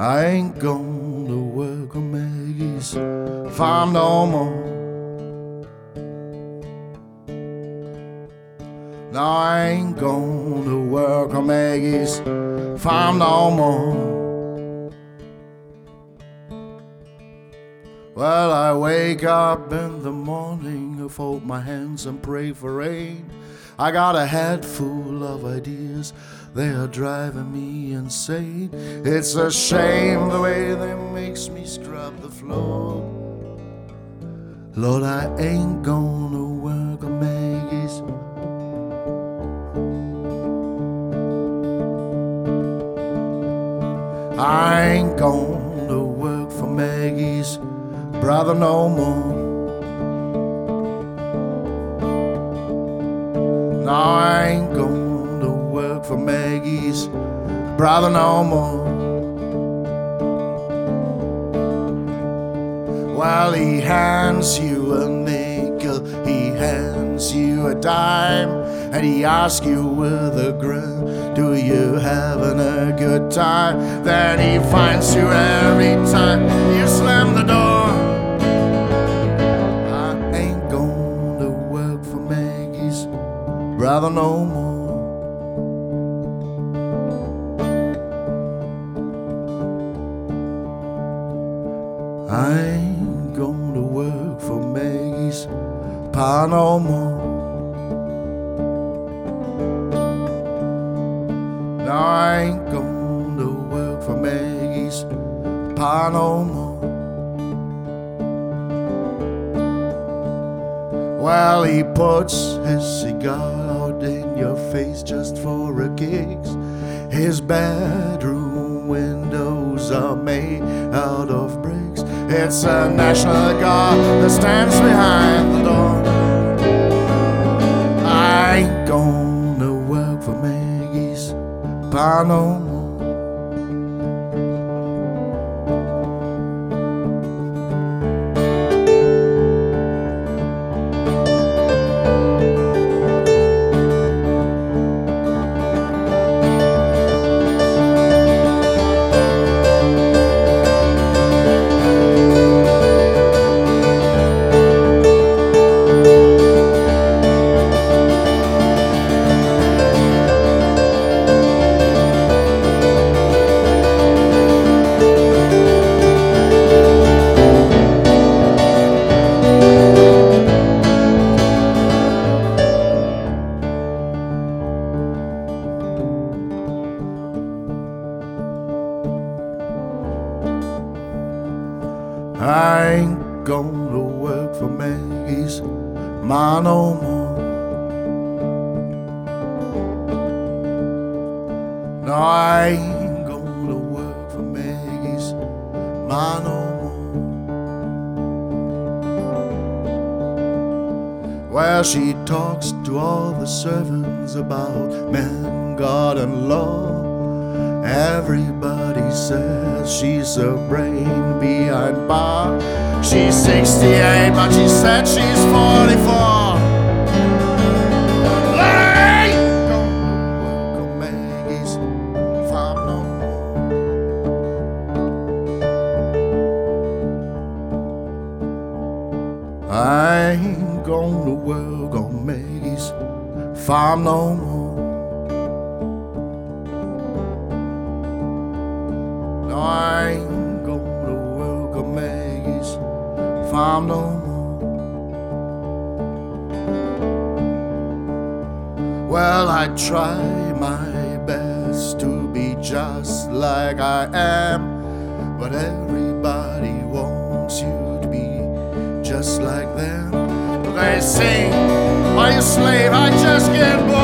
I ain't gonna work on Maggie's farm no more. No, I ain't gonna work on Maggie's farm no more. Well, I wake up in the morning, I fold my hands and pray for rain. I got a head full of ideas, they are driving me insane. It's a shame the way they makes me scrub the floor. Lord, I ain't gonna work on Maggie's. I ain't gonna work for Maggie's brother no more. No, I ain't gonna work for Maggie's brother no more. Well, he hands you a nickel, he hands you a dime, and he asks you with a grin, do you having a good time? Then he finds you every time you slam the door. I ain't gonna work for Maggie's brother no more. I ain't gonna work for Maggie's pa no more. No, I ain't gonna work for Maggie's pa no more. Well, he puts his cigar out in your face just for a kick. His bedroom windows are made out of bricks. It's a National Guard that stands behind the door. I ain't gonna work for Maggie's pa no more. I ain't gonna work for Maggie's ma no more. No, I ain't gonna work for Maggie's ma no more. Well, she talks to all the servants about men, God, and law. Everybody says she's a brain behind bar. She's 68, but she said she's 44. I ain't gonna work on Maggie's farm no more. I ain't gonna work on Maggie's farm no more. I ain't gonna work on Maggie's farm no more. Well, I try my best to be just like I am, but everybody wants you to be just like them. They sing, "Are you a slave?" I just get bored.